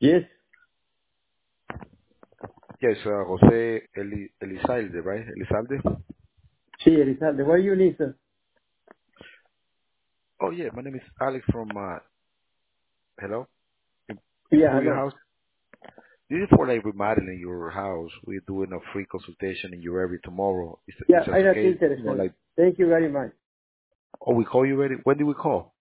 Yes. Yes, Jose Elizalde, right? Elizalde? Sí, Elizalde. What do you need, sir? Oh, yeah, my name is Alex from, hello? Yeah, For your hello. house? This is for like remodeling your house. We're doing a free consultation in your area tomorrow. Is Yeah, that I'm not okay? interested. Thank you very much. Oh, we call you ready? When did we call?